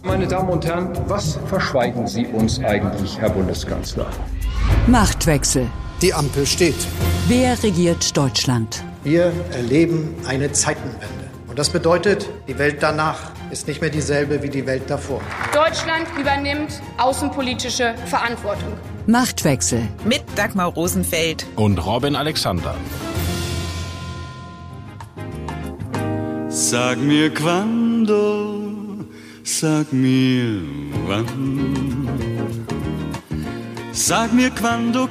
Meine Damen und Herren, was verschweigen Sie uns eigentlich, Herr Bundeskanzler? Machtwechsel. Die Ampel steht. Wer regiert Deutschland? Wir erleben eine Zeitenwende. Und das bedeutet, die Welt danach ist nicht mehr dieselbe wie die Welt davor. Deutschland übernimmt außenpolitische Verantwortung. Machtwechsel. Mit Dagmar Rosenfeld und Robin Alexander. Sag mir quando, sag mir wann. Sag mir quando.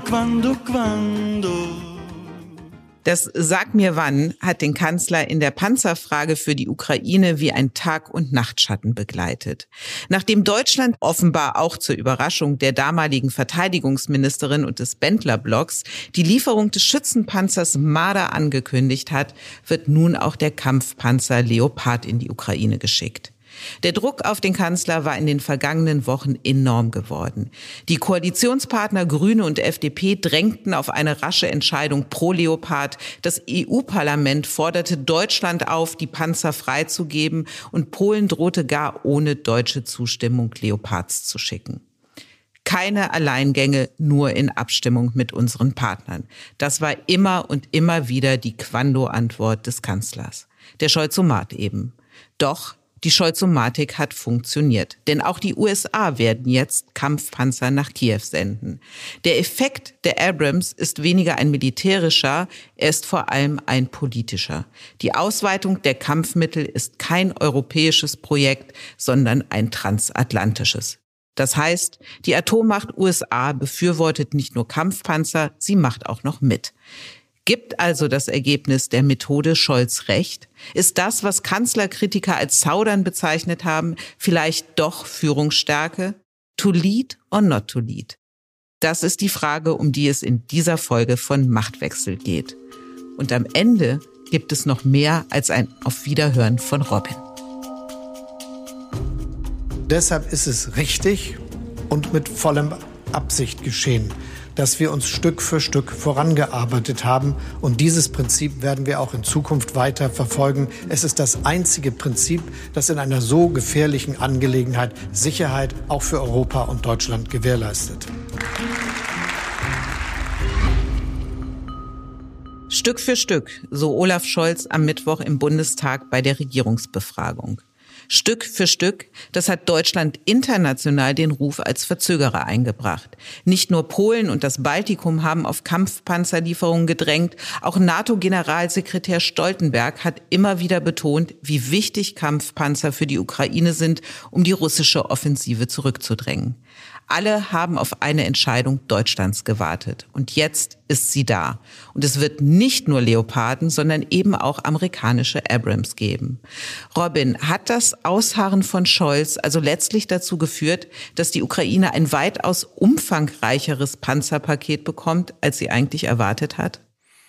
Das Sag mir wann hat den Kanzler in der Panzerfrage für die Ukraine wie ein Tag- und Nachtschatten begleitet. Nachdem Deutschland offenbar auch zur Überraschung der damaligen Verteidigungsministerin und des Bendler-Blocks die Lieferung des Schützenpanzers Marder angekündigt hat, wird nun auch der Kampfpanzer Leopard in die Ukraine geschickt. Der Druck auf den Kanzler war in den vergangenen Wochen enorm geworden. Die Koalitionspartner Grüne und FDP drängten auf eine rasche Entscheidung pro Leopard. Das EU-Parlament forderte Deutschland auf, die Panzer freizugeben, und Polen drohte gar ohne deutsche Zustimmung Leopards zu schicken. Keine Alleingänge, nur in Abstimmung mit unseren Partnern. Das war immer und immer wieder die Quando-Antwort des Kanzlers. Der Scholzomat eben. Doch die Scholzomatik hat funktioniert, denn auch die USA werden jetzt Kampfpanzer nach Kiew senden. Der Effekt der Abrams ist weniger ein militärischer, er ist vor allem ein politischer. Die Ausweitung der Kampfmittel ist kein europäisches Projekt, sondern ein transatlantisches. Das heißt, die Atommacht USA befürwortet nicht nur Kampfpanzer, sie macht auch noch mit. Gibt also das Ergebnis der Methode Scholz recht? Ist das, was Kanzlerkritiker als Zaudern bezeichnet haben, vielleicht doch Führungsstärke? To lead or not to lead? Das ist die Frage, um die es in dieser Folge von Machtwechsel geht. Und am Ende gibt es noch mehr als ein Auf Wiederhören von Robin. Deshalb ist es richtig und mit vollem Absicht geschehen, dass wir uns Stück für Stück vorangearbeitet haben. Und dieses Prinzip werden wir auch in Zukunft weiter verfolgen. Es ist das einzige Prinzip, das in einer so gefährlichen Angelegenheit Sicherheit auch für Europa und Deutschland gewährleistet. Stück für Stück, so Olaf Scholz am Mittwoch im Bundestag bei der Regierungsbefragung. Stück für Stück, das hat Deutschland international den Ruf als Verzögerer eingebracht. Nicht nur Polen und das Baltikum haben auf Kampfpanzerlieferungen gedrängt, auch NATO-Generalsekretär Stoltenberg hat immer wieder betont, wie wichtig Kampfpanzer für die Ukraine sind, um die russische Offensive zurückzudrängen. Alle haben auf eine Entscheidung Deutschlands gewartet. Und jetzt ist sie da. Und es wird nicht nur Leoparden, sondern eben auch amerikanische Abrams geben. Robin, hat das Ausharren von Scholz also letztlich dazu geführt, dass die Ukraine ein weitaus umfangreicheres Panzerpaket bekommt, als sie eigentlich erwartet hat?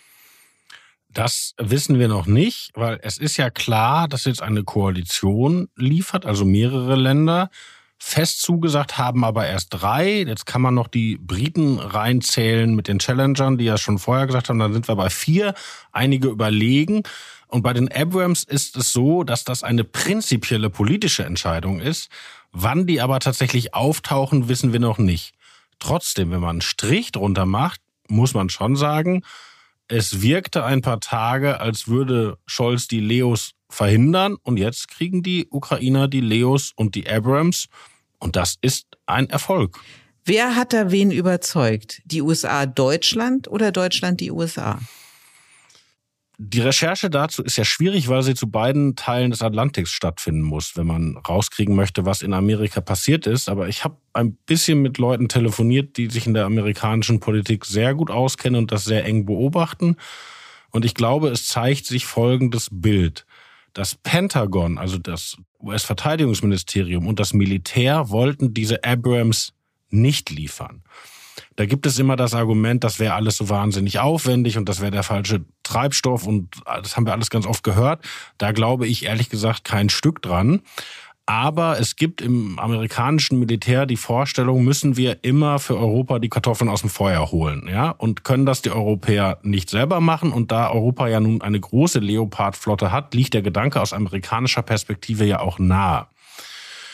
Das wissen wir noch nicht, weil es ist ja klar, dass jetzt eine Koalition liefert, also mehrere Länder. Fest zugesagt haben aber erst 3. Jetzt kann man noch die Briten reinzählen mit den Challengern, die ja schon vorher gesagt haben, dann sind wir bei 4. Einige überlegen. Und bei den Abrams ist es so, dass das eine prinzipielle politische Entscheidung ist. Wann die aber tatsächlich auftauchen, wissen wir noch nicht. Trotzdem, wenn man einen Strich drunter macht, muss man schon sagen, es wirkte ein paar Tage, als würde Scholz die Leos verhindern. Und jetzt kriegen die Ukrainer die Leos und die Abrams. Und das ist ein Erfolg. Wer hat da wen überzeugt? Die USA Deutschland oder Deutschland die USA? Die Recherche dazu ist ja schwierig, weil sie zu beiden Teilen des Atlantiks stattfinden muss, wenn man rauskriegen möchte, was in Amerika passiert ist. Aber ich habe ein bisschen mit Leuten telefoniert, die sich in der amerikanischen Politik sehr gut auskennen und das sehr eng beobachten. Und ich glaube, es zeigt sich folgendes Bild. Das Pentagon, also das US-Verteidigungsministerium und das Militär wollten diese Abrams nicht liefern. Da gibt es immer das Argument, das wäre alles so wahnsinnig aufwendig und das wäre der falsche Treibstoff und das haben wir alles ganz oft gehört. Da glaube ich ehrlich gesagt kein Stück dran. Aber es gibt im amerikanischen Militär die Vorstellung, müssen wir immer für Europa die Kartoffeln aus dem Feuer holen, ja? Und können das die Europäer nicht selber machen? Und da Europa ja nun eine große Leopard-Flotte hat, liegt der Gedanke aus amerikanischer Perspektive ja auch nahe.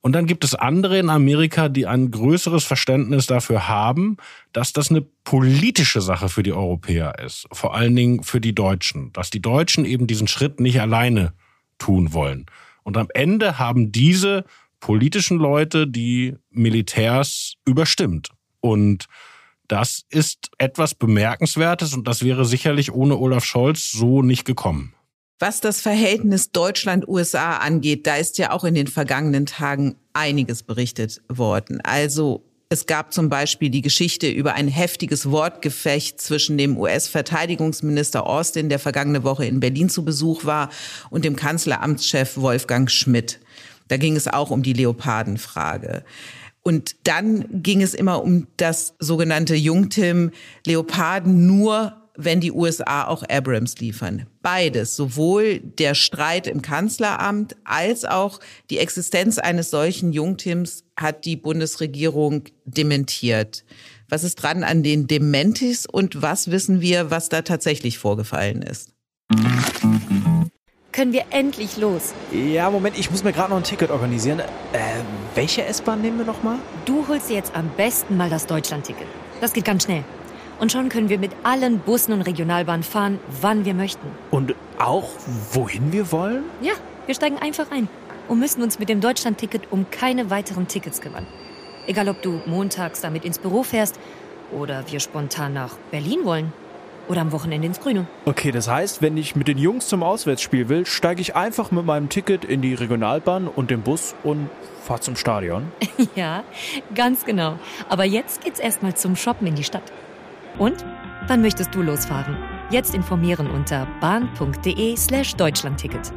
Und dann gibt es andere in Amerika, die ein größeres Verständnis dafür haben, dass das eine politische Sache für die Europäer ist. Vor allen Dingen für die Deutschen. Dass die Deutschen eben diesen Schritt nicht alleine tun wollen. Und am Ende haben diese politischen Leute die Militärs überstimmt. Und das ist etwas Bemerkenswertes und das wäre sicherlich ohne Olaf Scholz so nicht gekommen. Was das Verhältnis Deutschland-USA angeht, da ist ja auch in den vergangenen Tagen einiges berichtet worden. Also es gab zum Beispiel die Geschichte über ein heftiges Wortgefecht zwischen dem US-Verteidigungsminister Austin, der vergangene Woche in Berlin zu Besuch war, und dem Kanzleramtschef Wolfgang Schmidt. Da ging es auch um die Leopardenfrage. Und dann ging es immer um das sogenannte Jungtim, Leoparden nur, wenn die USA auch Abrams liefern. Beides, sowohl der Streit im Kanzleramt als auch die Existenz eines solchen Jungtims hat die Bundesregierung dementiert. Was ist dran an den Dementis und was wissen wir, was da tatsächlich vorgefallen ist? Können wir endlich los? Ja, Moment, ich muss mir gerade noch ein Ticket organisieren. Welche S-Bahn nehmen wir nochmal? Du holst dir jetzt am besten mal das Deutschland-Ticket. Das geht ganz schnell. Und schon können wir mit allen Bussen und Regionalbahnen fahren, wann wir möchten. Und auch, wohin wir wollen? Ja, wir steigen einfach ein und müssen uns mit dem Deutschland-Ticket um keine weiteren Tickets kümmern. Egal, ob du montags damit ins Büro fährst oder wir spontan nach Berlin wollen. Oder am Wochenende ins Grüne. Okay, das heißt, wenn ich mit den Jungs zum Auswärtsspiel will, steige ich einfach mit meinem Ticket in die Regionalbahn und den Bus und fahre zum Stadion? Ja, ganz genau. Aber jetzt geht's erstmal zum Shoppen in die Stadt. Und? Wann möchtest du losfahren? Jetzt informieren unter bahn.de/Deutschlandticket.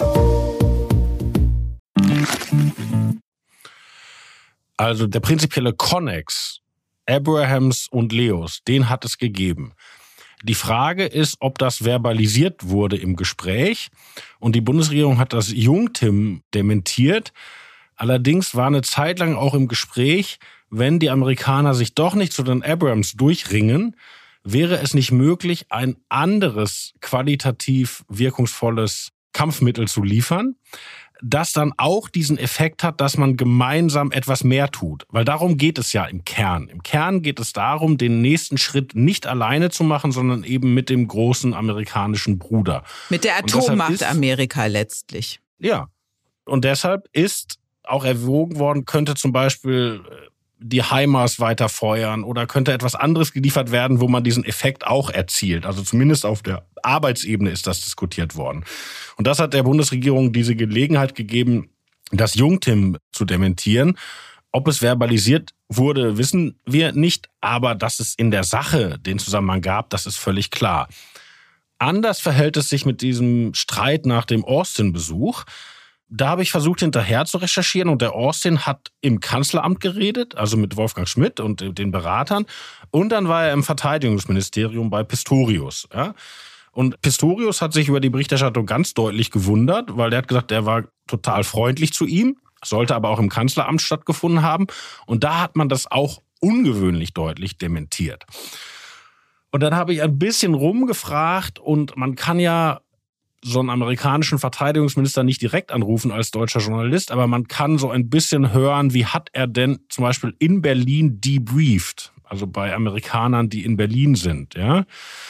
Also der prinzipielle Konnex, Abrahams und Leos, den hat es gegeben. Die Frage ist, ob das verbalisiert wurde im Gespräch. Und die Bundesregierung hat das Jungtim dementiert. Allerdings war eine Zeit lang auch im Gespräch, wenn die Amerikaner sich doch nicht zu den Abrams durchringen, wäre es nicht möglich, ein anderes qualitativ wirkungsvolles Kampfmittel zu liefern, das dann auch diesen Effekt hat, dass man gemeinsam etwas mehr tut. Weil darum geht es ja im Kern. Im Kern geht es darum, den nächsten Schritt nicht alleine zu machen, sondern eben mit dem großen amerikanischen Bruder. Mit der Atommacht Amerika letztlich. Ja. Und deshalb ist auch erwogen worden, könnte zum Beispiel die HIMARS weiter feuern oder könnte etwas anderes geliefert werden, wo man diesen Effekt auch erzielt. Also zumindest auf der Arbeitsebene ist das diskutiert worden. Und das hat der Bundesregierung diese Gelegenheit gegeben, das Jungtim zu dementieren. Ob es verbalisiert wurde, wissen wir nicht, aber dass es in der Sache den Zusammenhang gab, das ist völlig klar. Anders verhält es sich mit diesem Streit nach dem Austin-Besuch. Da habe ich versucht, hinterher zu recherchieren und der Austin hat im Kanzleramt geredet, also mit Wolfgang Schmidt und den Beratern. Und dann war er im Verteidigungsministerium bei Pistorius. Ja? Und Pistorius hat sich über die Berichterstattung ganz deutlich gewundert, weil der hat gesagt, er war total freundlich zu ihm, sollte aber auch im Kanzleramt stattgefunden haben. Und da hat man das auch ungewöhnlich deutlich dementiert. Und dann habe ich ein bisschen rumgefragt und man kann ja so einen amerikanischen Verteidigungsminister nicht direkt anrufen als deutscher Journalist, aber man kann so ein bisschen hören, wie hat er denn zum Beispiel in Berlin debrieft, also bei Amerikanern, die in Berlin sind, ja.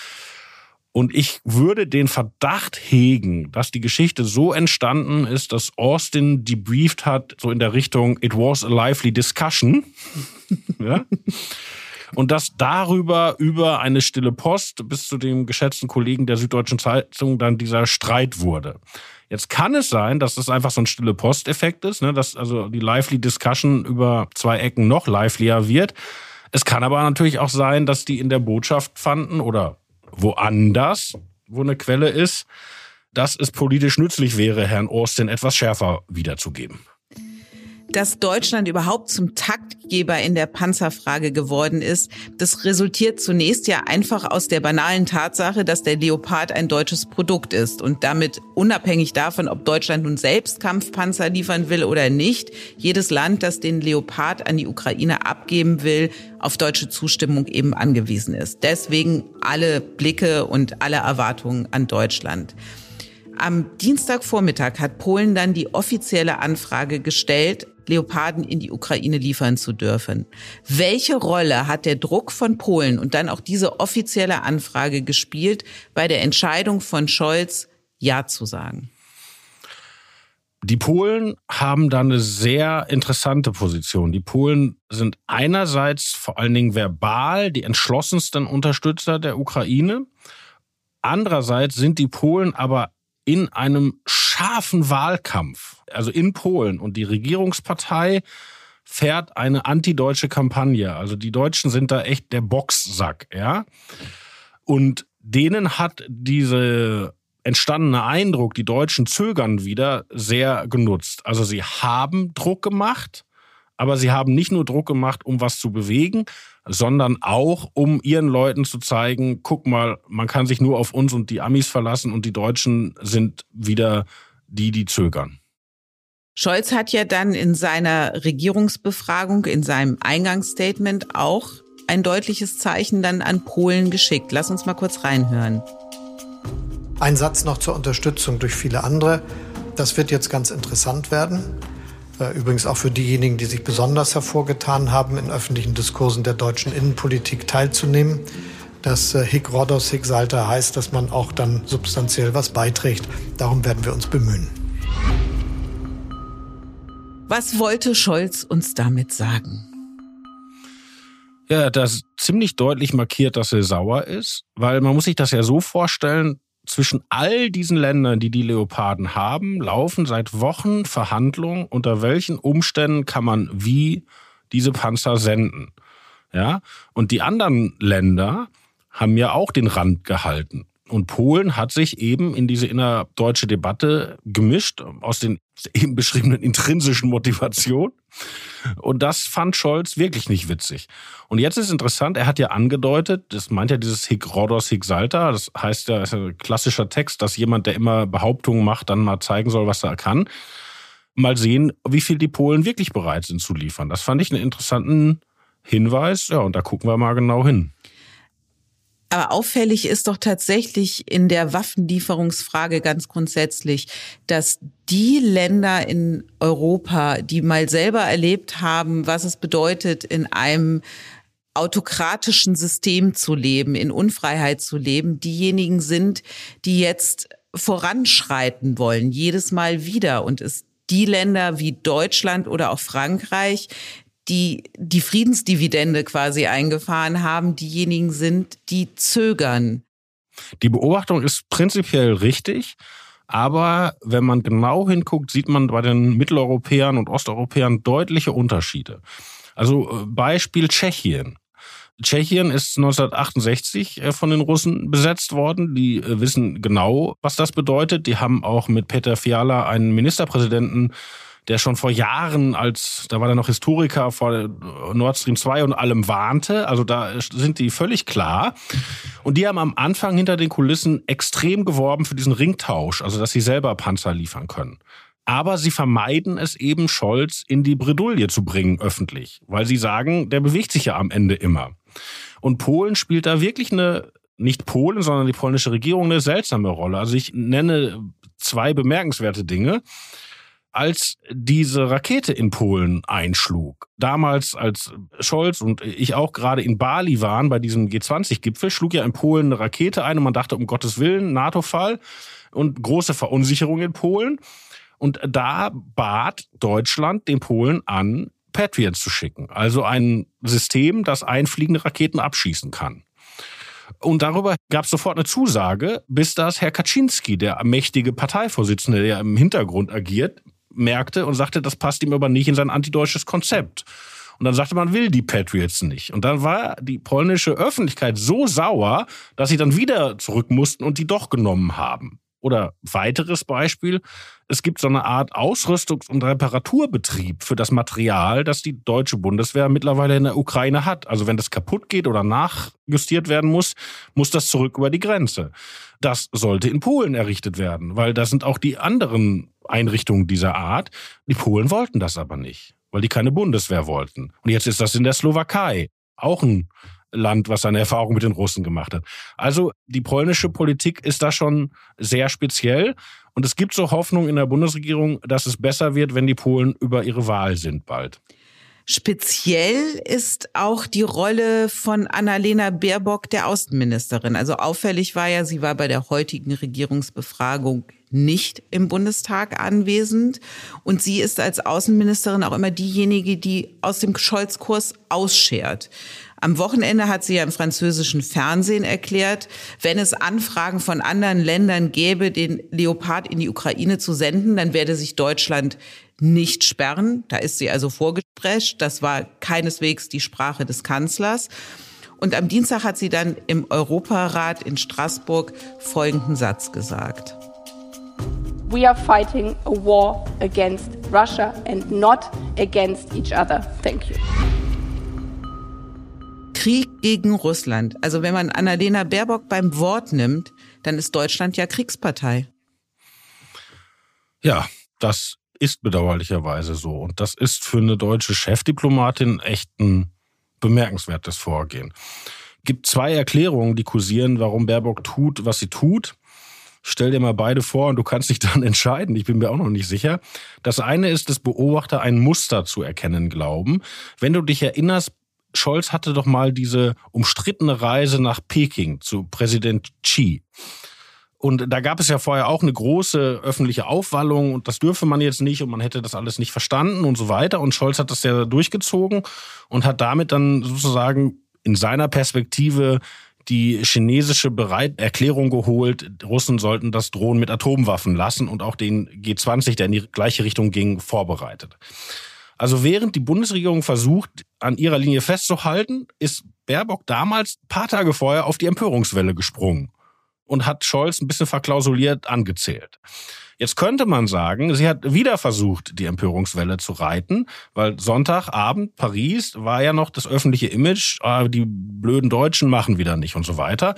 Und ich würde den Verdacht hegen, dass die Geschichte so entstanden ist, dass Austin debrieft hat, so in der Richtung, it was a lively discussion, ja. Und dass darüber, über eine stille Post bis zu dem geschätzten Kollegen der Süddeutschen Zeitung dann dieser Streit wurde. Jetzt kann es sein, dass das einfach so ein stille Post-Effekt ist, ne, dass also die lively Discussion über zwei Ecken noch livelier wird. Es kann aber natürlich auch sein, dass die in der Botschaft fanden oder woanders, wo eine Quelle ist, dass es politisch nützlich wäre, Herrn Austin etwas schärfer wiederzugeben. Dass Deutschland überhaupt zum Taktgeber in der Panzerfrage geworden ist, das resultiert zunächst ja einfach aus der banalen Tatsache, dass der Leopard ein deutsches Produkt ist und damit unabhängig davon, ob Deutschland nun selbst Kampfpanzer liefern will oder nicht, jedes Land, das den Leopard an die Ukraine abgeben will, auf deutsche Zustimmung eben angewiesen ist. Deswegen alle Blicke und alle Erwartungen an Deutschland. Am Dienstagvormittag hat Polen dann die offizielle Anfrage gestellt, Leoparden in die Ukraine liefern zu dürfen. Welche Rolle hat der Druck von Polen und dann auch diese offizielle Anfrage gespielt bei der Entscheidung von Scholz, Ja zu sagen? Die Polen haben da eine sehr interessante Position. Die Polen sind einerseits vor allen Dingen verbal die entschlossensten Unterstützer der Ukraine. Andererseits sind die Polen aber in einem scharfen Wahlkampf, also in Polen. Und die Regierungspartei fährt eine antideutsche Kampagne. Also die Deutschen sind da echt der Boxsack, ja. Und denen hat diese entstandene Eindruck, die Deutschen zögern wieder, sehr genutzt. Also sie haben Druck gemacht, aber sie haben nicht nur Druck gemacht, um was zu bewegen, sondern auch, um ihren Leuten zu zeigen, guck mal, man kann sich nur auf uns und die Amis verlassen und die Deutschen sind wieder die zögern. Scholz hat ja dann in seiner Regierungsbefragung, in seinem Eingangsstatement auch ein deutliches Zeichen dann an Polen geschickt. Lass uns mal kurz reinhören. Ein Satz noch zur Unterstützung durch viele andere. Das wird jetzt ganz interessant werden. Übrigens auch für diejenigen, die sich besonders hervorgetan haben, in öffentlichen Diskursen der deutschen Innenpolitik teilzunehmen. Das Hic Rhodos, Hic Salta heißt, dass man auch dann substanziell was beiträgt. Darum werden wir uns bemühen. Was wollte Scholz uns damit sagen? Ja, das ziemlich deutlich markiert, dass er sauer ist, weil man muss sich das ja so vorstellen, zwischen all diesen Ländern, die Leoparden haben, laufen seit Wochen Verhandlungen, unter welchen Umständen kann man wie diese Panzer senden. Ja? Und die anderen Länder haben ja auch den Rand gehalten. Und Polen hat sich eben in diese innerdeutsche Debatte gemischt, aus den eben beschriebenen intrinsischen Motivationen. Und das fand Scholz wirklich nicht witzig. Und jetzt ist interessant, er hat ja angedeutet, das meint ja dieses Hic Rhodos, Hic Salta, das heißt ja, das ist ein klassischer Text, dass jemand, der immer Behauptungen macht, dann mal zeigen soll, was er kann. Mal sehen, wie viel die Polen wirklich bereit sind zu liefern. Das fand ich einen interessanten Hinweis. Ja, und da gucken wir mal genau hin. Aber auffällig ist doch tatsächlich in der Waffenlieferungsfrage ganz grundsätzlich, dass die Länder in Europa, die mal selber erlebt haben, was es bedeutet, in einem autokratischen System zu leben, in Unfreiheit zu leben, diejenigen sind, die jetzt voranschreiten wollen, jedes Mal wieder. Und es die Länder wie Deutschland oder auch Frankreich, die Friedensdividende quasi eingefahren haben, diejenigen sind, die zögern. Die Beobachtung ist prinzipiell richtig, aber wenn man genau hinguckt, sieht man bei den Mitteleuropäern und Osteuropäern deutliche Unterschiede. Also Beispiel Tschechien. Tschechien ist 1968 von den Russen besetzt worden. Die wissen genau, was das bedeutet. Die haben auch mit Petr Fiala einen Ministerpräsidenten, der schon vor Jahren, da war er noch Historiker, vor Nord Stream 2 und allem warnte. Also da sind die völlig klar. Und die haben am Anfang hinter den Kulissen extrem geworben für diesen Ringtausch, also dass sie selber Panzer liefern können. Aber sie vermeiden es eben, Scholz in die Bredouille zu bringen öffentlich, weil sie sagen, der bewegt sich ja am Ende immer. Und Polen spielt da wirklich nicht Polen, sondern die polnische Regierung eine seltsame Rolle. Also ich nenne 2 bemerkenswerte Dinge. Als diese Rakete in Polen einschlug, damals als Scholz und ich auch gerade in Bali waren, bei diesem G20-Gipfel, schlug ja in Polen eine Rakete ein und man dachte, um Gottes Willen, NATO-Fall und große Verunsicherung in Polen. Und da bat Deutschland den Polen an, Patriot zu schicken, also ein System, das einfliegende Raketen abschießen kann. Und darüber gab es sofort eine Zusage, bis das Herr Kaczynski, der mächtige Parteivorsitzende, der im Hintergrund agiert, merkte und sagte, das passt ihm aber nicht in sein antideutsches Konzept. Und dann sagte man, will die Patriots nicht. Und dann war die polnische Öffentlichkeit so sauer, dass sie dann wieder zurück mussten und die doch genommen haben. Oder weiteres Beispiel, es gibt so eine Art Ausrüstungs- und Reparaturbetrieb für das Material, das die deutsche Bundeswehr mittlerweile in der Ukraine hat. Also wenn das kaputt geht oder nachjustiert werden muss, muss das zurück über die Grenze. Das sollte in Polen errichtet werden, weil da sind auch die anderen Einrichtungen dieser Art. Die Polen wollten das aber nicht, weil die keine Bundeswehr wollten. Und jetzt ist das in der Slowakei, auch ein Land, was seine Erfahrung mit den Russen gemacht hat. Also die polnische Politik ist da schon sehr speziell Und es gibt so Hoffnung in der Bundesregierung, dass es besser wird, wenn die Polen über ihre Wahl sind bald. Speziell ist auch die Rolle von Annalena Baerbock, der Außenministerin. Also auffällig war ja, sie war bei der heutigen Regierungsbefragung nicht im Bundestag anwesend. Und sie ist als Außenministerin auch immer diejenige, die aus dem Scholz-Kurs ausschert. Am Wochenende hat sie ja im französischen Fernsehen erklärt, wenn es Anfragen von anderen Ländern gäbe, den Leopard in die Ukraine zu senden, dann werde sich Deutschland nicht sperren. Da ist sie also vorgesprescht. Das war keineswegs die Sprache des Kanzlers. Und am Dienstag hat sie dann im Europarat in Straßburg folgenden Satz gesagt. We are fighting a war against Russia and not against each other. Thank you. Krieg gegen Russland. Also wenn man Annalena Baerbock beim Wort nimmt, dann ist Deutschland ja Kriegspartei. Ja, das ist bedauerlicherweise so. Und das ist für eine deutsche Chefdiplomatin echt ein bemerkenswertes Vorgehen. Es gibt 2 Erklärungen, die kursieren, warum Baerbock tut, was sie tut. Stell dir mal beide vor und du kannst dich dann entscheiden. Ich bin mir auch noch nicht sicher. Das eine ist, dass Beobachter ein Muster zu erkennen glauben. Wenn du dich erinnerst, Scholz hatte doch mal diese umstrittene Reise nach Peking zu Präsident Xi. Und da gab es ja vorher auch eine große öffentliche Aufwallung und das dürfe man jetzt nicht und man hätte das alles nicht verstanden und so weiter. Und Scholz hat das ja durchgezogen und hat damit dann sozusagen in seiner Perspektive die chinesische Erklärung geholt, die Russen sollten das drohen mit Atomwaffen lassen und auch den G20, der in die gleiche Richtung ging, vorbereitet. Also während die Bundesregierung versucht, an ihrer Linie festzuhalten, ist Baerbock damals ein paar Tage vorher auf die Empörungswelle gesprungen und hat Scholz ein bisschen verklausuliert angezählt. Jetzt könnte man sagen, sie hat wieder versucht, die Empörungswelle zu reiten, weil Sonntagabend Paris war ja noch das öffentliche Image, die blöden Deutschen machen wieder nicht und so weiter.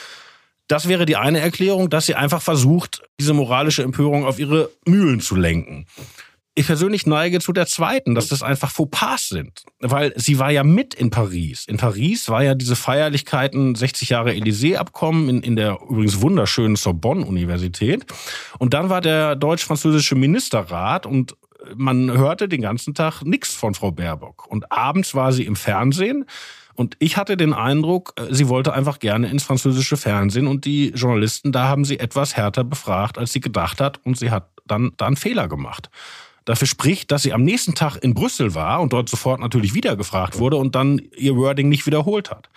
Das wäre die eine Erklärung, dass sie einfach versucht, diese moralische Empörung auf ihre Mühlen zu lenken. Ich persönlich neige zu der zweiten, dass das einfach Fauxpas sind. Weil sie war ja mit in Paris. In Paris war ja diese Feierlichkeiten 60 Jahre Élysée-Abkommen in der übrigens wunderschönen Sorbonne-Universität. Und dann war der deutsch-französische Ministerrat und man hörte den ganzen Tag nichts von Frau Baerbock. Und abends war sie im Fernsehen. Und ich hatte den Eindruck, sie wollte einfach gerne ins französische Fernsehen. Und die Journalisten, da haben sie etwas härter befragt, als sie gedacht hat. Und sie hat dann da einen Fehler gemacht. Dafür spricht, dass sie am nächsten Tag in Brüssel war und dort sofort natürlich wieder gefragt wurde und dann ihr Wording nicht wiederholt hat.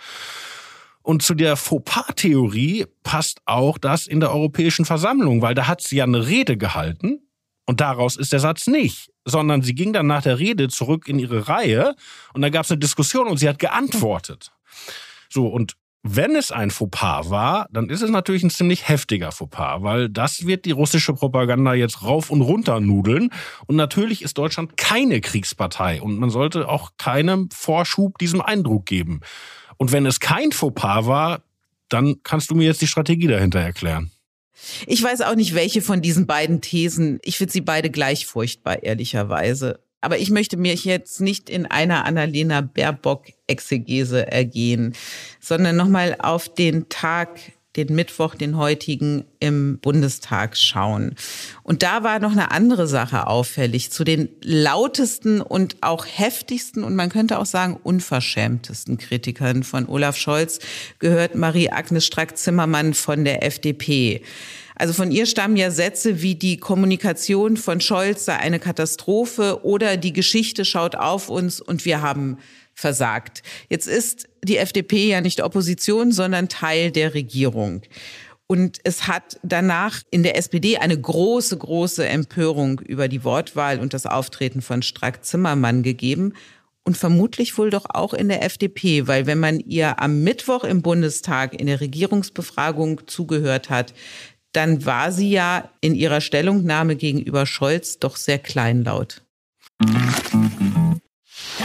Und zu der Fauxpas-Theorie passt auch das in der Europäischen Versammlung, weil da hat sie ja eine Rede gehalten und daraus ist der Satz nicht, sondern sie ging dann nach der Rede zurück in ihre Reihe und da gab es eine Diskussion und sie hat geantwortet. So, und wenn es ein Fauxpas war, dann ist es natürlich ein ziemlich heftiger Fauxpas, weil das wird die russische Propaganda jetzt rauf und runter nudeln. Und natürlich ist Deutschland keine Kriegspartei und man sollte auch keinem Vorschub diesem Eindruck geben. Und wenn es kein Fauxpas war, dann kannst du mir jetzt die Strategie dahinter erklären. Ich weiß auch nicht, welche von diesen beiden Thesen. Ich finde sie beide gleich furchtbar, ehrlicherweise. Aber ich möchte mich jetzt nicht in einer Annalena Baerbock-Exegese ergehen, sondern nochmal auf den Tag, den Mittwoch, den heutigen im Bundestag schauen. Und da war noch eine andere Sache auffällig. Zu den lautesten und auch heftigsten und man könnte auch sagen unverschämtesten Kritikern von Olaf Scholz gehört Marie-Agnes Strack-Zimmermann von der FDP. Also von ihr stammen ja Sätze wie die Kommunikation von Scholz sei eine Katastrophe oder die Geschichte schaut auf uns und wir haben versagt. Jetzt ist die FDP ja nicht Opposition, sondern Teil der Regierung. Und es hat danach in der SPD eine große, große Empörung über die Wortwahl und das Auftreten von Strack-Zimmermann gegeben. Und vermutlich wohl doch auch in der FDP, weil wenn man ihr am Mittwoch im Bundestag in der Regierungsbefragung zugehört hat, dann war sie ja in ihrer Stellungnahme gegenüber Scholz doch sehr kleinlaut.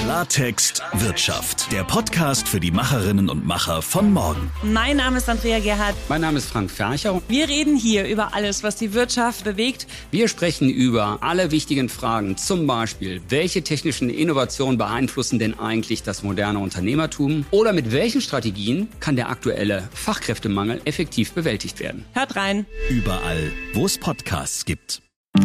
Klartext Wirtschaft. Der Podcast für die Macherinnen und Macher von morgen. Mein Name ist Andrea Gerhardt. Mein Name ist Frank Fercher. Wir reden hier über alles, was die Wirtschaft bewegt. Wir sprechen über alle wichtigen Fragen. Zum Beispiel, welche technischen Innovationen beeinflussen denn eigentlich das moderne Unternehmertum? Oder mit welchen Strategien kann der aktuelle Fachkräftemangel effektiv bewältigt werden? Hört rein. Überall, wo es Podcasts gibt.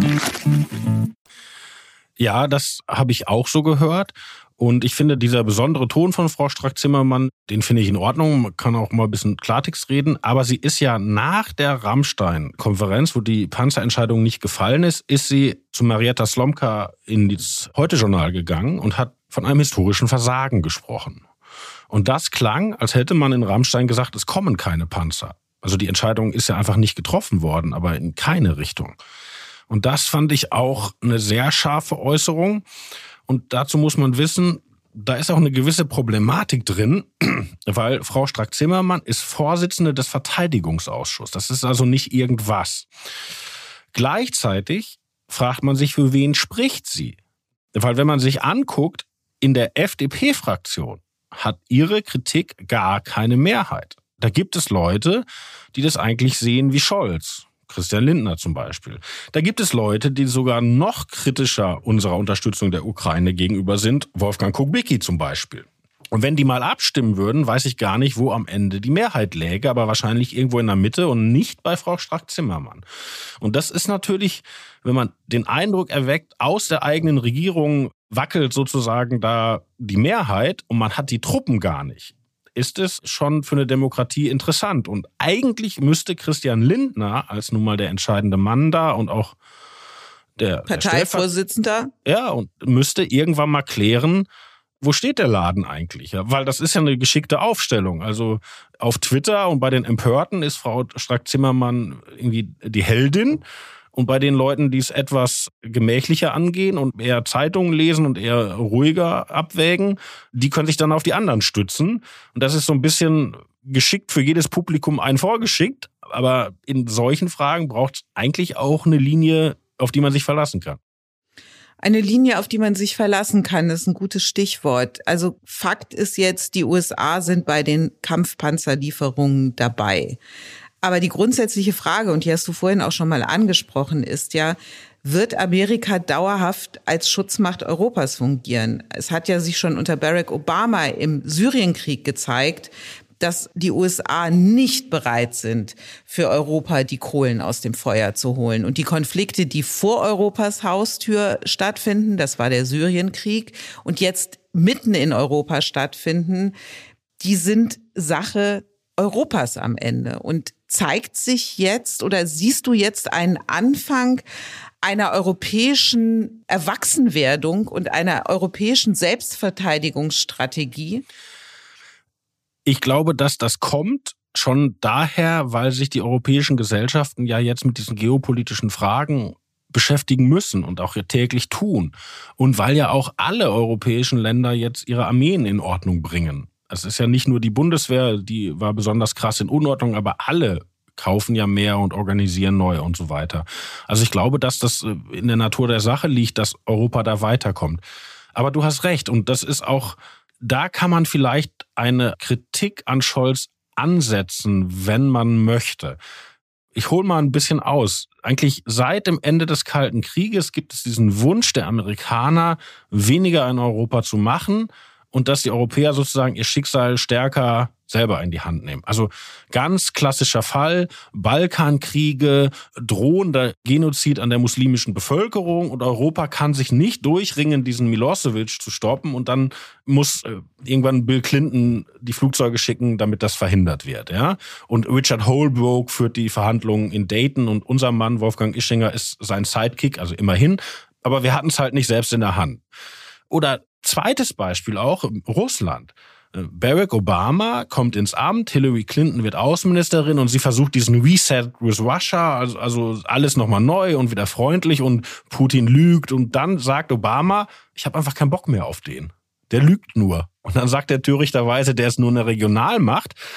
Ja, das habe ich auch so gehört. Und ich finde, dieser besondere Ton von Frau Strack-Zimmermann, den finde ich in Ordnung. Man kann auch mal ein bisschen Klartext reden. Aber sie ist ja nach der Rammstein-Konferenz, wo die Panzerentscheidung nicht gefallen ist sie zu Marietta Slomka in das Heute-Journal gegangen und hat von einem historischen Versagen gesprochen. Und das klang, als hätte man in Rammstein gesagt, es kommen keine Panzer. Also die Entscheidung ist ja einfach nicht getroffen worden, aber in keine Richtung. Und das fand ich auch eine sehr scharfe Äußerung. Und dazu muss man wissen, da ist auch eine gewisse Problematik drin, weil Frau Strack-Zimmermann ist Vorsitzende des Verteidigungsausschusses. Das ist also nicht irgendwas. Gleichzeitig fragt man sich, für wen spricht sie? Weil wenn man sich anguckt, in der FDP-Fraktion hat ihre Kritik gar keine Mehrheit. Da gibt es Leute, die das eigentlich sehen wie Scholz. Christian Lindner zum Beispiel. Da gibt es Leute, die sogar noch kritischer unserer Unterstützung der Ukraine gegenüber sind. Wolfgang Kubicki zum Beispiel. Und wenn die mal abstimmen würden, weiß ich gar nicht, wo am Ende die Mehrheit läge, aber wahrscheinlich irgendwo in der Mitte und nicht bei Frau Strack-Zimmermann. Und das ist natürlich, wenn man den Eindruck erweckt, aus der eigenen Regierung wackelt sozusagen da die Mehrheit und man hat die Truppen gar nicht, ist es schon für eine Demokratie interessant. Und eigentlich müsste Christian Lindner als nun mal der entscheidende Mann da und auch der Parteivorsitzender. Ja, und müsste irgendwann mal klären, wo steht der Laden eigentlich? Ja, weil das ist ja eine geschickte Aufstellung. Also auf Twitter und bei den Empörten ist Frau Strack-Zimmermann irgendwie die Heldin. Und bei den Leuten, die es etwas gemächlicher angehen und eher Zeitungen lesen und eher ruhiger abwägen, die können sich dann auf die anderen stützen. Und das ist so ein bisschen geschickt für jedes Publikum einen vorgeschickt. Aber in solchen Fragen braucht es eigentlich auch eine Linie, auf die man sich verlassen kann. Eine Linie, auf die man sich verlassen kann, ist ein gutes Stichwort. Also Fakt ist jetzt, die USA sind bei den Kampfpanzerlieferungen dabei. Aber die grundsätzliche Frage, und die hast du vorhin auch schon mal angesprochen, ist ja, wird Amerika dauerhaft als Schutzmacht Europas fungieren? Es hat ja sich schon unter Barack Obama im Syrienkrieg gezeigt, dass die USA nicht bereit sind, für Europa die Kohlen aus dem Feuer zu holen. Und die Konflikte, die vor Europas Haustür stattfinden, das war der Syrienkrieg, und jetzt mitten in Europa stattfinden, die sind Sache Europas am Ende. Und zeigt sich jetzt oder siehst du jetzt einen Anfang einer europäischen Erwachsenwerdung und einer europäischen Selbstverteidigungsstrategie? Ich glaube, dass das kommt schon daher, weil sich die europäischen Gesellschaften ja jetzt mit diesen geopolitischen Fragen beschäftigen müssen und auch täglich tun. Und weil ja auch alle europäischen Länder jetzt ihre Armeen in Ordnung bringen. Es ist ja nicht nur die Bundeswehr, die war besonders krass in Unordnung, aber alle kaufen ja mehr und organisieren neu und so weiter. Also ich glaube, dass das in der Natur der Sache liegt, dass Europa da weiterkommt. Aber du hast recht und das ist auch, da kann man vielleicht eine Kritik an Scholz ansetzen, wenn man möchte. Ich hole mal ein bisschen aus. Eigentlich seit dem Ende des Kalten Krieges gibt es diesen Wunsch der Amerikaner, weniger in Europa zu machen und dass die Europäer sozusagen ihr Schicksal stärker selber in die Hand nehmen. Also ganz klassischer Fall, Balkankriege, drohender Genozid an der muslimischen Bevölkerung und Europa kann sich nicht durchringen, diesen Milosevic zu stoppen und dann muss irgendwann Bill Clinton die Flugzeuge schicken, damit das verhindert wird. Ja? Und Richard Holbrooke führt die Verhandlungen in Dayton und unser Mann Wolfgang Ischinger ist sein Sidekick, also immerhin, aber wir hatten es halt nicht selbst in der Hand. Oder zweites Beispiel auch, Russland. Barack Obama kommt ins Amt, Hillary Clinton wird Außenministerin und sie versucht diesen Reset with Russia, also alles nochmal neu und wieder freundlich und Putin lügt und dann sagt Obama, ich habe einfach keinen Bock mehr auf den. Der lügt nur. Und dann sagt er törichterweise, der ist nur eine Regionalmacht.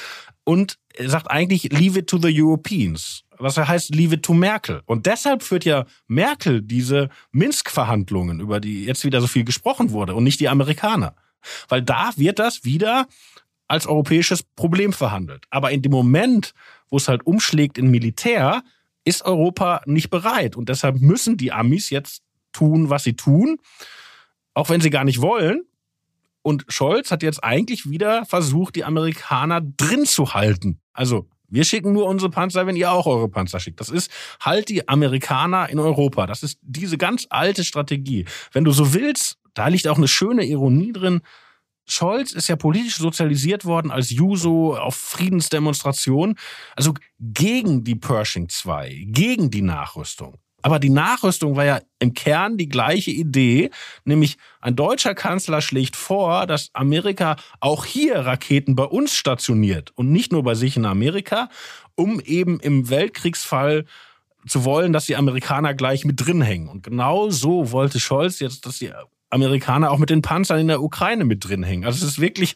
und er sagt eigentlich, leave it to the Europeans. Was heißt, leave it to Merkel. Und deshalb führt ja Merkel diese Minsk-Verhandlungen, über die jetzt wieder so viel gesprochen wurde, und nicht die Amerikaner. Weil da wird das wieder als europäisches Problem verhandelt. Aber in dem Moment, wo es halt umschlägt in Militär, ist Europa nicht bereit. Und deshalb müssen die Amis jetzt tun, was sie tun, auch wenn sie gar nicht wollen. Und Scholz hat jetzt eigentlich wieder versucht, die Amerikaner drin zu halten. Also wir schicken nur unsere Panzer, wenn ihr auch eure Panzer schickt. Das ist halt die Amerikaner in Europa. Das ist diese ganz alte Strategie. Wenn du so willst, da liegt auch eine schöne Ironie drin. Scholz ist ja politisch sozialisiert worden als Juso auf Friedensdemonstrationen, also gegen die Pershing 2, gegen die Nachrüstung. Aber die Nachrüstung war ja im Kern die gleiche Idee, nämlich ein deutscher Kanzler schlägt vor, dass Amerika auch hier Raketen bei uns stationiert und nicht nur bei sich in Amerika, um eben im Weltkriegsfall zu wollen, dass die Amerikaner gleich mit drin hängen. Und genau so wollte Scholz jetzt, dass die Amerikaner auch mit den Panzern in der Ukraine mit drin hängen. Also es ist wirklich,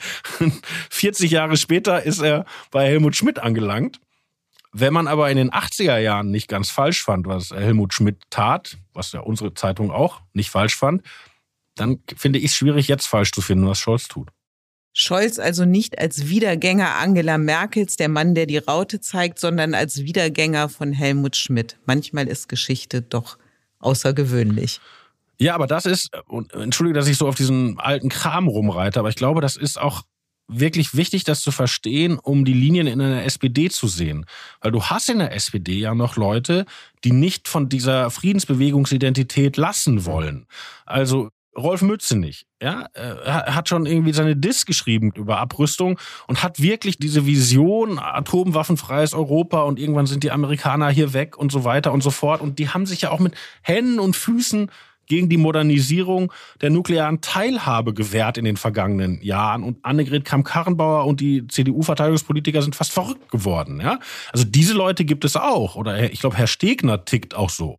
40 Jahre später ist er bei Helmut Schmidt angelangt. Wenn man aber in den 80er Jahren nicht ganz falsch fand, was Helmut Schmidt tat, was ja unsere Zeitung auch nicht falsch fand, dann finde ich es schwierig, jetzt falsch zu finden, was Scholz tut. Scholz also nicht als Wiedergänger Angela Merkels, der Mann, der die Raute zeigt, sondern als Wiedergänger von Helmut Schmidt. Manchmal ist Geschichte doch außergewöhnlich. Ja, aber das ist, und entschuldige, dass ich so auf diesen alten Kram rumreite, aber ich glaube, das ist auch wirklich wichtig, das zu verstehen, um die Linien in der SPD zu sehen. Weil du hast in der SPD ja noch Leute, die nicht von dieser Friedensbewegungsidentität lassen wollen. Also Rolf Mützenich, ja, hat schon irgendwie seine Diss geschrieben über Abrüstung und hat wirklich diese Vision, atomwaffenfreies Europa und irgendwann sind die Amerikaner hier weg und so weiter und so fort. Und die haben sich ja auch mit Händen und Füßen gegen die Modernisierung der nuklearen Teilhabe gewehrt in den vergangenen Jahren. Und Annegret Kramp-Karrenbauer und die CDU-Verteidigungspolitiker sind fast verrückt geworden. Ja? Also diese Leute gibt es auch. Oder ich glaube, Herr Stegner tickt auch so.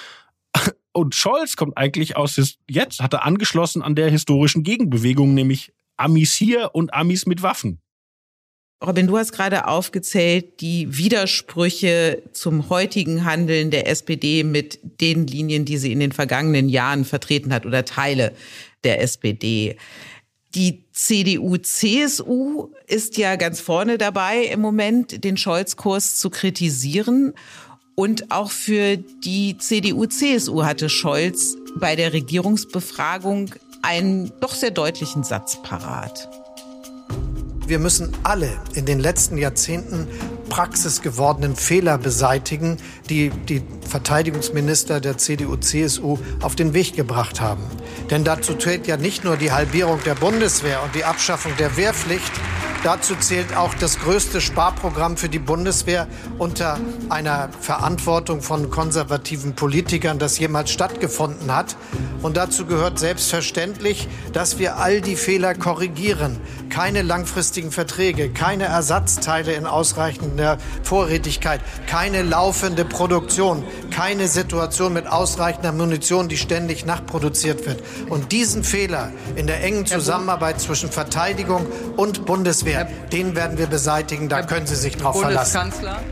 Und Scholz kommt eigentlich hat er angeschlossen an der historischen Gegenbewegung, nämlich Amis hier und Amis mit Waffen. Robin, du hast gerade aufgezählt, die Widersprüche zum heutigen Handeln der SPD mit den Linien, die sie in den vergangenen Jahren vertreten hat oder Teile der SPD. Die CDU-CSU ist ja ganz vorne dabei im Moment, den Scholz-Kurs zu kritisieren. Und auch für die CDU-CSU hatte Scholz bei der Regierungsbefragung einen doch sehr deutlichen Satz parat. Wir müssen alle in den letzten Jahrzehnten praxisgewordenen Fehler beseitigen, die die Verteidigungsminister der CDU-CSU auf den Weg gebracht haben. Denn dazu zählt ja nicht nur die Halbierung der Bundeswehr und die Abschaffung der Wehrpflicht, dazu zählt auch das größte Sparprogramm für die Bundeswehr unter einer Verantwortung von konservativen Politikern, das jemals stattgefunden hat. Und dazu gehört selbstverständlich, dass wir all die Fehler korrigieren. Keine langfristigen Verträge, keine Ersatzteile in ausreichender Vorrätigkeit, keine laufende Produktion, keine Situation mit ausreichender Munition, die ständig nachproduziert wird. Und diesen Fehler in der engen Zusammenarbeit zwischen Verteidigung und Bundeswehr, den werden wir beseitigen, da können Sie sich drauf verlassen.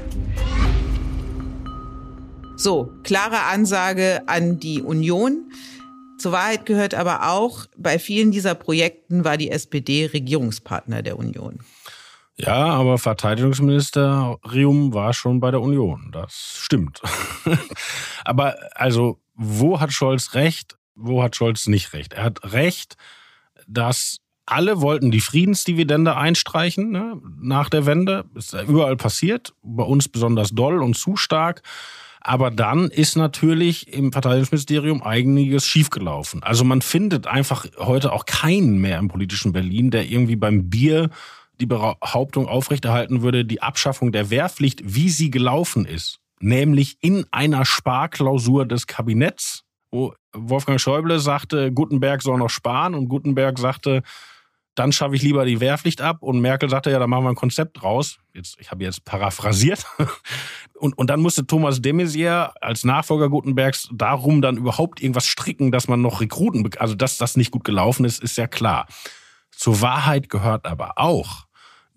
So, klare Ansage an die Union. Zur Wahrheit gehört aber auch, bei vielen dieser Projekten war die SPD Regierungspartner der Union. Ja, aber Verteidigungsministerium war schon bei der Union. Das stimmt. Aber also, wo hat Scholz recht, wo hat Scholz nicht recht? Er hat recht, dass alle wollten die Friedensdividende einstreichen, ne, nach der Wende. Ist überall passiert, bei uns besonders doll und zu stark. Aber dann ist natürlich im Verteidigungsministerium einiges schiefgelaufen. Also man findet einfach heute auch keinen mehr im politischen Berlin, der irgendwie beim Bier die Behauptung aufrechterhalten würde, die Abschaffung der Wehrpflicht, wie sie gelaufen ist, nämlich in einer Sparklausur des Kabinetts, wo Wolfgang Schäuble sagte, Guttenberg soll noch sparen und Guttenberg sagte, dann schaffe ich lieber die Wehrpflicht ab. Und Merkel sagte, ja, da machen wir ein Konzept draus. Ich habe jetzt paraphrasiert. Und dann musste Thomas de Maizière als Nachfolger Guttenbergs darum dann überhaupt irgendwas stricken, dass man noch Rekruten, also dass das nicht gut gelaufen ist, ist ja klar. Zur Wahrheit gehört aber auch,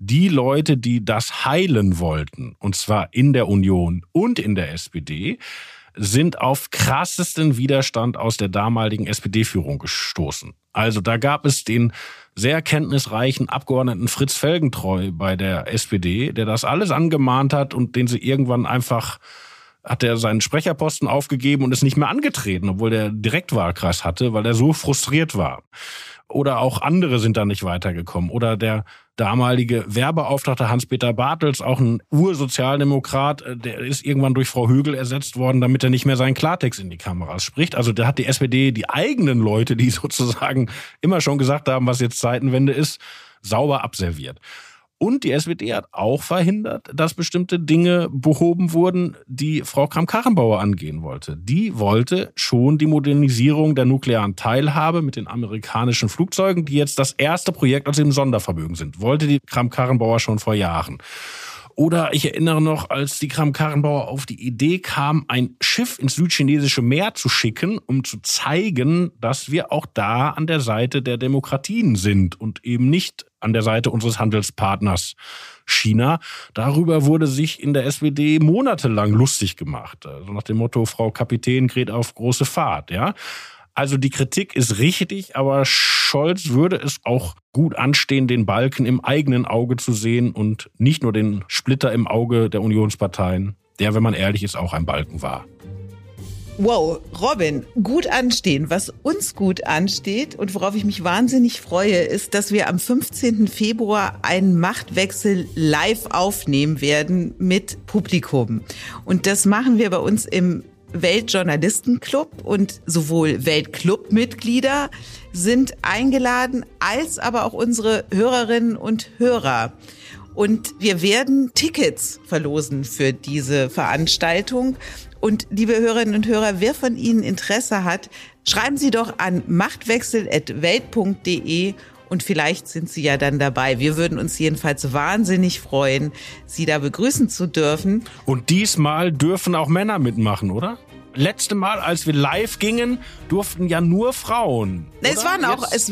die Leute, die das heilen wollten, und zwar in der Union und in der SPD, sind auf krassesten Widerstand aus der damaligen SPD-Führung gestoßen. Also da gab es den sehr kenntnisreichen Abgeordneten Fritz Felgentreu bei der SPD, der das alles angemahnt hat und den sie irgendwann einfach, hat er seinen Sprecherposten aufgegeben und ist nicht mehr angetreten, obwohl der Direktwahlkreis hatte, weil er so frustriert war. Oder auch andere sind da nicht weitergekommen. Oder der damalige Wehrbeauftragte Hans-Peter Bartels, auch ein Ursozialdemokrat, der ist irgendwann durch Frau Högel ersetzt worden, damit er nicht mehr seinen Klartext in die Kameras spricht. Also da hat die SPD die eigenen Leute, die sozusagen immer schon gesagt haben, was jetzt Zeitenwende ist, sauber abserviert. Und die SPD hat auch verhindert, dass bestimmte Dinge behoben wurden, die Frau Kramp-Karrenbauer angehen wollte. Die wollte schon die Modernisierung der nuklearen Teilhabe mit den amerikanischen Flugzeugen, die jetzt das erste Projekt aus dem Sondervermögen sind. Wollte die Kramp-Karrenbauer schon vor Jahren. Oder ich erinnere noch, als die Kramp-Karrenbauer auf die Idee kam, ein Schiff ins südchinesische Meer zu schicken, um zu zeigen, dass wir auch da an der Seite der Demokratien sind und eben nicht an der Seite unseres Handelspartners China. Darüber wurde sich in der SPD monatelang lustig gemacht. Also nach dem Motto, Frau Kapitän gerät auf große Fahrt, ja. Also die Kritik ist richtig, aber Scholz würde es auch gut anstehen, den Balken im eigenen Auge zu sehen und nicht nur den Splitter im Auge der Unionsparteien, der, wenn man ehrlich ist, auch ein Balken war. Wow, Robin, gut anstehen. Was uns gut ansteht und worauf ich mich wahnsinnig freue, ist, dass wir am 15. Februar einen Machtwechsel live aufnehmen werden mit Publikum. Und das machen wir bei uns im Weltjournalistenclub und sowohl Weltclub-Mitglieder sind eingeladen, als aber auch unsere Hörerinnen und Hörer. Und wir werden Tickets verlosen für diese Veranstaltung. Und liebe Hörerinnen und Hörer, wer von Ihnen Interesse hat, schreiben Sie doch an machtwechsel@welt.de und vielleicht sind Sie ja dann dabei. Wir würden uns jedenfalls wahnsinnig freuen, Sie da begrüßen zu dürfen. Und diesmal dürfen auch Männer mitmachen, oder? Letzte Mal, als wir live gingen, durften ja nur Frauen. Es waren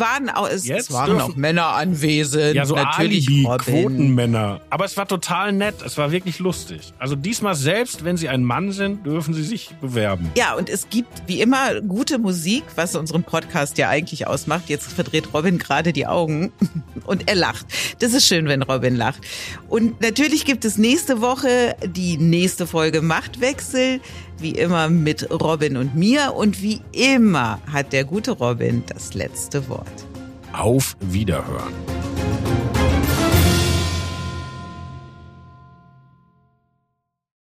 auch Männer anwesend. Ja, so natürlich Alibi-Quotenmänner. Aber es war total nett. Es war wirklich lustig. Also diesmal, selbst wenn Sie ein Mann sind, dürfen Sie sich bewerben. Ja, und es gibt wie immer gute Musik, was unseren Podcast ja eigentlich ausmacht. Jetzt verdreht Robin gerade die Augen und er lacht. Das ist schön, wenn Robin lacht. Und natürlich gibt es nächste Woche die nächste Folge Machtwechsel. Wie immer mit Robin und mir. Und wie immer hat der gute Robin das letzte Wort. Auf Wiederhören.